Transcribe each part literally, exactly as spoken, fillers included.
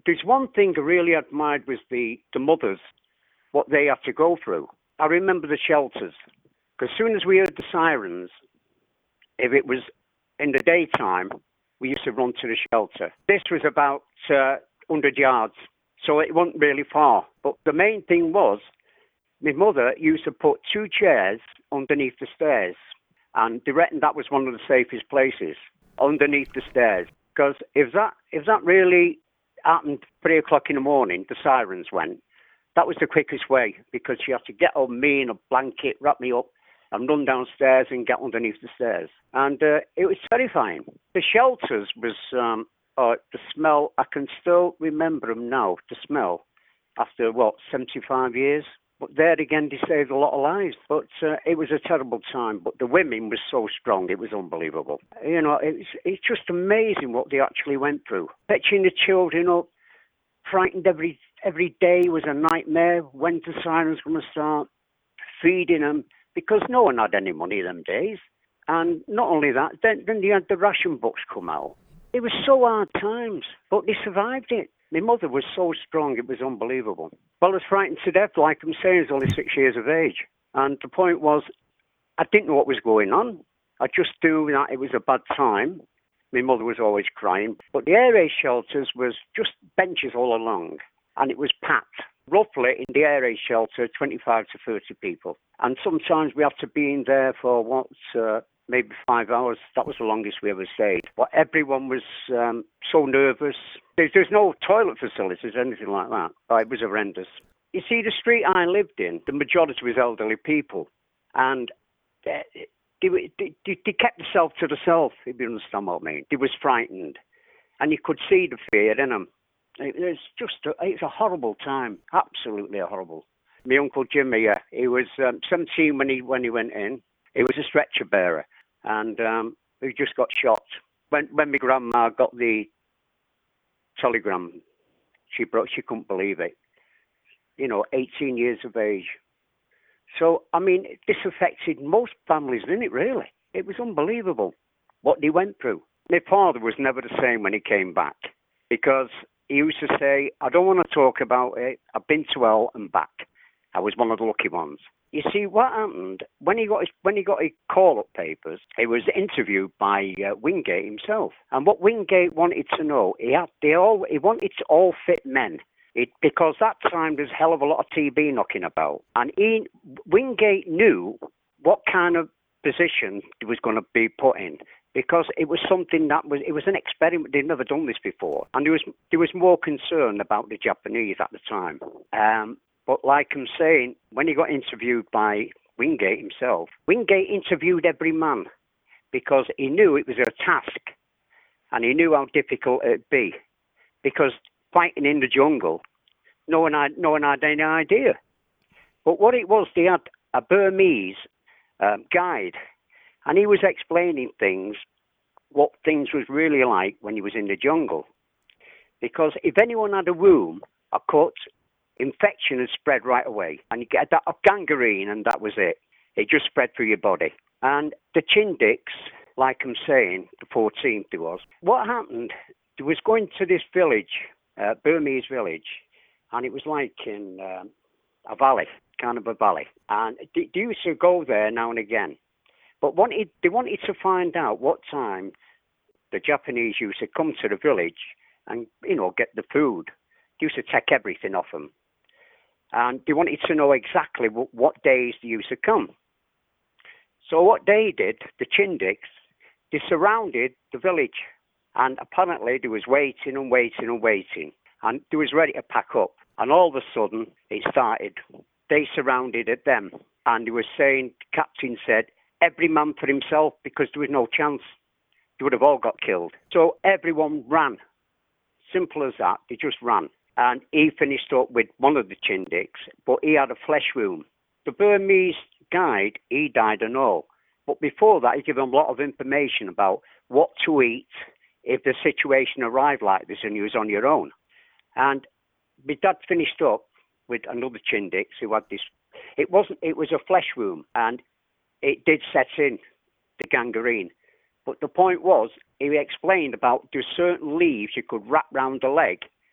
there's one thing I really admired was the, the mothers, what they had to go through. I remember the shelters, because as soon as we heard the sirens, if it was in the daytime, we used to run to the shelter. This was about uh, one hundred yards, so it wasn't really far. But the main thing was, my mother used to put two chairs underneath the stairs, and they reckoned that was one of the safest places, underneath the stairs. Because if that if that really happened three o'clock in the morning, the sirens went, that was the quickest way, because she had to get on me in a blanket, wrap me up, and run downstairs and get underneath the stairs. And uh, it was terrifying. The shelters was, um, oh, the smell, I can still remember them now, the smell, after, what, seventy-five years? But there again, they saved a lot of lives. But uh, it was a terrible time. But the women were so strong, it was unbelievable. You know, it's, it's just amazing what they actually went through. Fetching the children up, frightened every every day was a nightmare. When the sirens going to start, feeding them, because no one had any money them days. And not only that, then, then they had the ration books come out. It was so hard times, but they survived it. My mother was so strong, it was unbelievable. Well, I was frightened to death, like I'm saying, I was only six years of age. And the point was, I didn't know what was going on. I just knew that it was a bad time. My mother was always crying. But the air raid shelters was just benches all along, and it was packed. Roughly, in the air raid shelter, twenty-five to thirty people. And sometimes we have to be in there for, what, uh, maybe five hours. That was the longest we ever stayed. But everyone was um, so nervous. There's, there's no toilet facilities, anything like that. Oh, it was horrendous. You see, the street I lived in, the majority was elderly people. And they, they, they, they kept themselves to themselves, if you understand what I mean. They was frightened. And you could see the fear in them. It was just, a, it's a horrible time. Absolutely horrible. My Uncle Jimmy, uh, he was um, seventeen when he when he went in. He was a stretcher bearer. And um, he just got shot. When when my grandma got the telegram, she brought, she couldn't believe it. You know, eighteen years of age. So, I mean, this affected most families, didn't it, really? It was unbelievable what they went through. My father was never the same when he came back, because he used to say, I don't want to talk about it. I've been to hell and back. I was one of the lucky ones. You see, what happened, when he got his, when he got his call-up papers, he was interviewed by uh, Wingate himself. And what Wingate wanted to know, he had they all he wanted to all fit men. It, because that time there's a hell of a lot of T B knocking about. And he, Wingate knew what kind of position he was going to be put in. Because it was something that was, it was an experiment. They'd never done this before. And there was, there was more concern about the Japanese at the time. Um, but like I'm saying, when he got interviewed by Wingate himself, Wingate interviewed every man because he knew it was a task. And he knew how difficult it'd be. Because fighting in the jungle, no one had, no one had any idea. But what it was, they had a Burmese um, guide. And he was explaining things, what things was really like when he was in the jungle. Because if anyone had a wound, a cut, infection had spread right away. And you get that gangrene, and that was it. It just spread through your body. And the Chindiks, like I'm saying, the fourteenth it was, what happened, there was going to this village, uh, Burmese village, and it was like in um, a valley, kind of a valley. And they, they used to go there now and again. But wanted, they wanted to find out what time the Japanese used to come to the village and, you know, get the food. They used to take everything off them. And they wanted to know exactly what, what days they used to come. So what they did, the Chindiks, they surrounded the village. And apparently they was waiting and waiting and waiting. And they was ready to pack up. And all of a sudden, it started. They surrounded it them. And they were saying, the captain said, every man for himself, because there was no chance. They would have all got killed. So everyone ran. Simple as that. They just ran. And he finished up with one of the Chindiks, but he had a flesh wound. The Burmese guide, he died and all. But before that, he gave them a lot of information about what to eat if the situation arrived like this and you was on your own. And my dad finished up with another Chindik who had this. It wasn't. It was a flesh wound, and it did set in, the gangrene. But the point was, he explained about there's certain leaves you could wrap round the leg,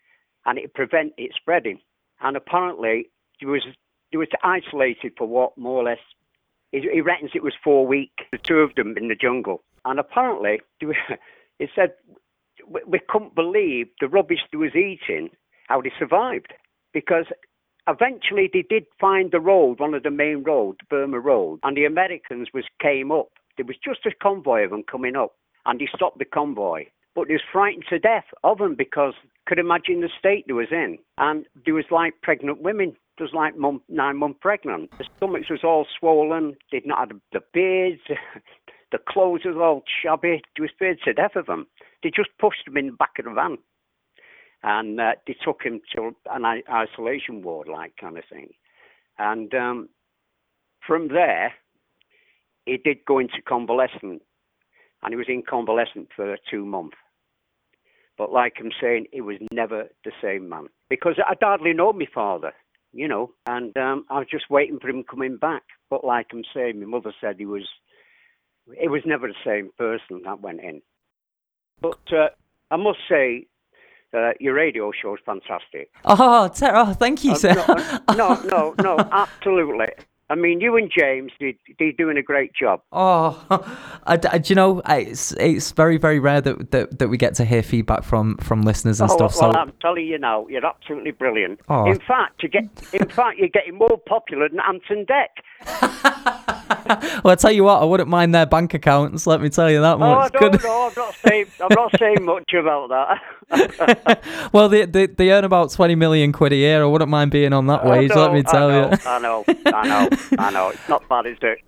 and it prevent it spreading. And apparently, it was it was isolated for what, more or less, he, he reckons it was four weeks, the two of them in the jungle. And apparently, he said, we, we couldn't believe the rubbish they was eating, how they survived. Because eventually they did find the road, one of the main roads, Burma Road, and the Americans was came up. There was just a convoy of them coming up, and they stopped the convoy. But they was frightened to death of them because could imagine the state they was in. And there was like pregnant women. It was like month, nine months pregnant. The stomachs was all swollen. They'd not had the beards. The clothes was all shabby. They was scared to death of them. They just pushed them in the back of the van. And uh, they took him to an isolation ward, like kind of thing. And um, from there, he did go into convalescent. And he was in convalescent for two months. But like I'm saying, he was never the same man. Because I'd hardly known my father, you know. And um, I was just waiting for him coming back. But like I'm saying, my mother said he was, he was never the same person that went in. But uh, I must say, Uh, your radio show is fantastic. Oh, ter- oh thank you, uh, sir. No, no, no, no, absolutely. I mean, you and James, they, they're doing a great job. Oh, I, I, do you know, it's it's very, very rare that, that, that we get to hear feedback from, from listeners and oh, stuff. Well, so I'm telling you now, you're absolutely brilliant. Oh. In fact, you get, in fact, you're getting more popular than Anton Deck. Well, I tell you what, I wouldn't mind their bank accounts. Let me tell you that much. Oh, I don't know. I'm not saying. I'm not saying much about that. Well, they, they they earn about twenty million quid a year. I wouldn't mind being on that wage. Know, let me tell I know, you. I know. I know. I know. It's not bad, is it?